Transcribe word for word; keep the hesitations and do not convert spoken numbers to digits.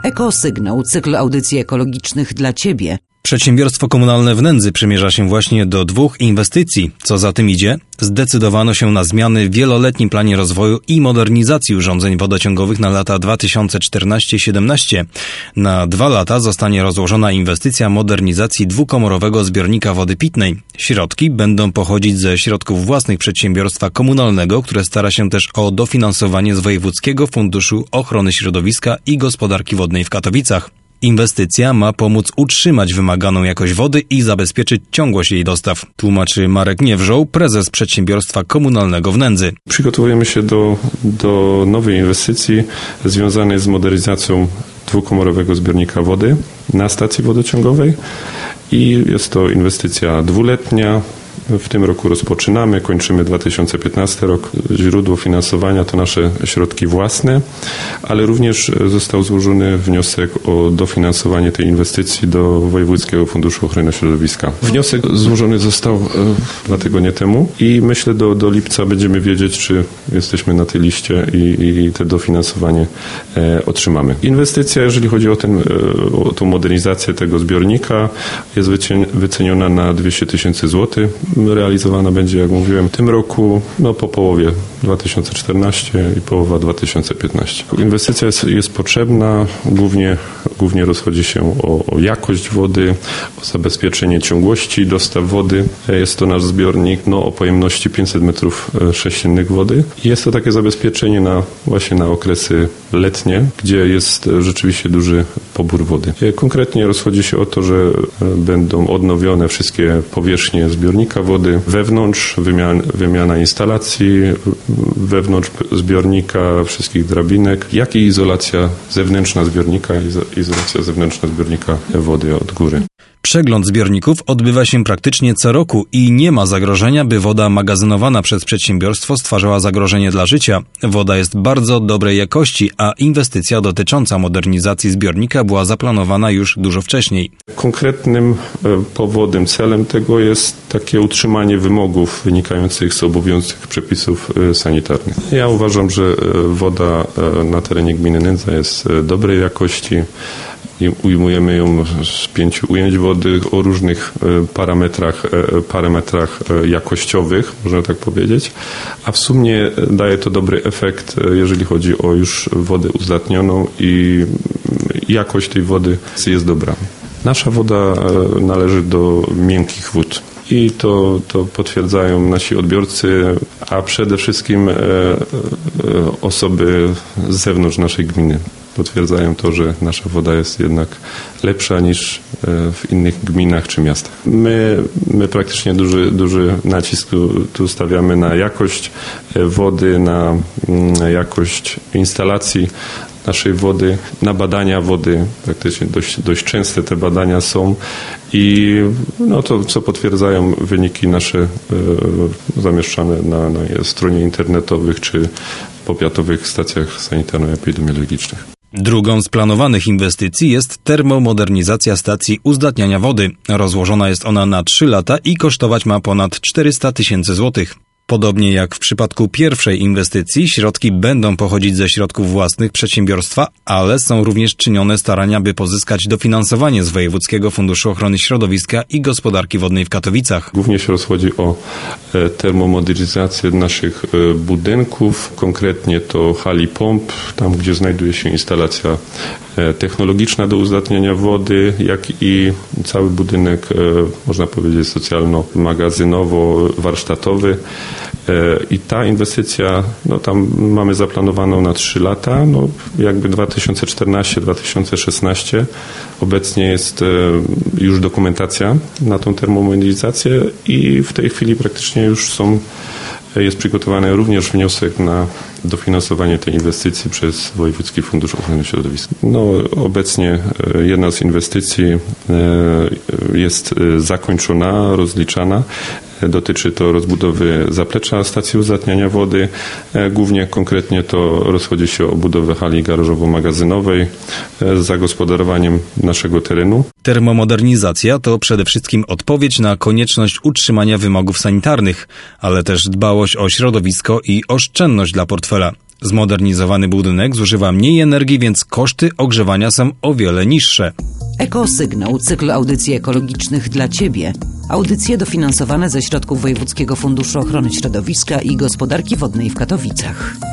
Ekosygnał, cykl audycji ekologicznych dla Ciebie. Przedsiębiorstwo komunalne w Nędzy przymierza się właśnie do dwóch inwestycji. Co za tym idzie? Zdecydowano się na zmiany w wieloletnim planie rozwoju i modernizacji urządzeń wodociągowych na lata dwa tysiące czternaście do siedemnaście. Na dwa lata zostanie rozłożona inwestycja modernizacji dwukomorowego zbiornika wody pitnej. Środki będą pochodzić ze środków własnych przedsiębiorstwa komunalnego, które stara się też o dofinansowanie z Wojewódzkiego Funduszu Ochrony Środowiska i Gospodarki Wodnej w Katowicach. Inwestycja ma pomóc utrzymać wymaganą jakość wody i zabezpieczyć ciągłość jej dostaw, tłumaczy Marek Niewrzoł, prezes przedsiębiorstwa komunalnego w Nędzy. Przygotowujemy się do, do nowej inwestycji związanej z modernizacją dwukomorowego zbiornika wody na stacji wodociągowej i jest to inwestycja dwuletnia. W tym roku rozpoczynamy, kończymy dwa tysiące piętnasty rok. Źródło finansowania to nasze środki własne, ale również został złożony wniosek o dofinansowanie tej inwestycji do Wojewódzkiego Funduszu Ochrony Środowiska. Wniosek złożony został dwa tygodnie temu i myślę do, do lipca będziemy wiedzieć, czy jesteśmy na tej liście i, i te dofinansowanie e, otrzymamy. Inwestycja, jeżeli chodzi o, ten, o tą modernizację tego zbiornika, jest wyceniona na dwieście tysięcy złotych. Realizowana będzie, jak mówiłem, w tym roku, no po połowie dwa tysiące czternastego i połowa dwa tysiące piętnastego. Inwestycja jest, jest potrzebna, głównie, głównie rozchodzi się o, o jakość wody, o zabezpieczenie ciągłości dostaw wody. Jest to nasz zbiornik no, o pojemności pięćset metrów sześciennych wody. I jest to takie zabezpieczenie na, właśnie na okresy letnie, gdzie jest rzeczywiście duży pobór wody. Konkretnie rozchodzi się o to, że będą odnowione wszystkie powierzchnie zbiornika wody, wewnątrz wymiana, wymiana instalacji, wewnątrz zbiornika, wszystkich drabinek, jak i izolacja zewnętrzna zbiornika, izolacja zewnętrzna zbiornika wody od góry. Przegląd zbiorników odbywa się praktycznie co roku i nie ma zagrożenia, by woda magazynowana przez przedsiębiorstwo stwarzała zagrożenie dla życia. Woda jest bardzo dobrej jakości, a inwestycja dotycząca modernizacji zbiornika była zaplanowana już dużo wcześniej. Konkretnym powodem, celem tego jest takie utrzymanie wymogów wynikających z obowiązujących przepisów sanitarnych. Ja uważam, że woda na terenie gminy Nędza jest dobrej jakości. I ujmujemy ją z pięciu ujęć wody o różnych parametrach, parametrach jakościowych, można tak powiedzieć, a w sumie daje to dobry efekt, jeżeli chodzi o już wodę uzdatnioną i jakość tej wody jest dobra. Nasza woda należy do miękkich wód. I to, to potwierdzają nasi odbiorcy, a przede wszystkim osoby z zewnątrz naszej gminy. Potwierdzają to, że nasza woda jest jednak lepsza niż w innych gminach czy miastach. My, my praktycznie duży, duży nacisk tu, tu stawiamy na jakość wody, na jakość instalacji naszej wody, na badania wody. Praktycznie dość, dość częste te badania są i no to, co potwierdzają wyniki nasze e, zamieszczane na, na stronie internetowych czy powiatowych stacjach sanitarno-epidemiologicznych. Drugą z planowanych inwestycji jest termomodernizacja stacji uzdatniania wody. Rozłożona jest ona na trzy lata i kosztować ma ponad czterysta tysięcy złotych. Podobnie jak w przypadku pierwszej inwestycji, środki będą pochodzić ze środków własnych przedsiębiorstwa, ale są również czynione starania, by pozyskać dofinansowanie z Wojewódzkiego Funduszu Ochrony Środowiska i Gospodarki Wodnej w Katowicach. Głównie się rozchodzi o termomodernizację naszych budynków, konkretnie to hali pomp, tam gdzie znajduje się instalacja technologiczna do uzdatniania wody, jak i cały budynek, można powiedzieć, socjalno-magazynowo-warsztatowy. I ta inwestycja, no tam mamy zaplanowaną na trzy lata, no jakby dwa tysiące czternasty do dwa tysiące szesnastego. Obecnie jest już dokumentacja na tą termomodernizację i w tej chwili praktycznie już są, jest przygotowany również wniosek na dofinansowanie tej inwestycji przez Wojewódzki Fundusz Ochrony Środowiska. No, obecnie jedna z inwestycji jest zakończona, rozliczana. Dotyczy to rozbudowy zaplecza stacji uzdatniania wody. Głównie konkretnie to rozchodzi się o budowę hali garażowo-magazynowej z zagospodarowaniem naszego terenu. Termomodernizacja to przede wszystkim odpowiedź na konieczność utrzymania wymogów sanitarnych, ale też dbałość o środowisko i oszczędność dla portfela. Zmodernizowany budynek zużywa mniej energii, więc koszty ogrzewania są o wiele niższe. Ekosygnał, cykl audycji ekologicznych dla Ciebie. Audycje dofinansowane ze środków Wojewódzkiego Funduszu Ochrony Środowiska i Gospodarki Wodnej w Katowicach.